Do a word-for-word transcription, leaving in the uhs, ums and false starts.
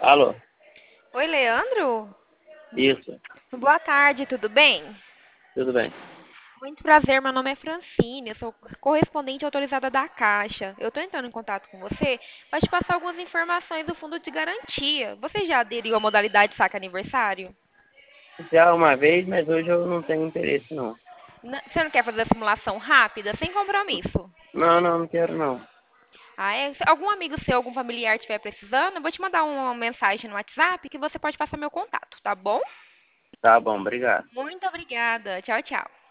Alô? Oi, Leandro? Isso, Boa tarde, tudo bem? tudo bem. Muito prazer, meu nome é Francine, eu sou correspondente autorizada da Caixa. Eu estou entrando em contato com você para te passar algumas informações do fundo de garantia. Você já aderiu à modalidade saque aniversário? Já uma vez, mas hoje eu não tenho interesse, não. N- Você não quer fazer a simulação rápida, sem compromisso? Não, não, não quero, não. Ah, é? Se algum amigo seu, algum familiar estiver precisando, eu vou te mandar uma mensagem no WhatsApp que você pode passar meu contato, tá bom? Tá bom, obrigado. Muito obrigada. Tchau, tchau.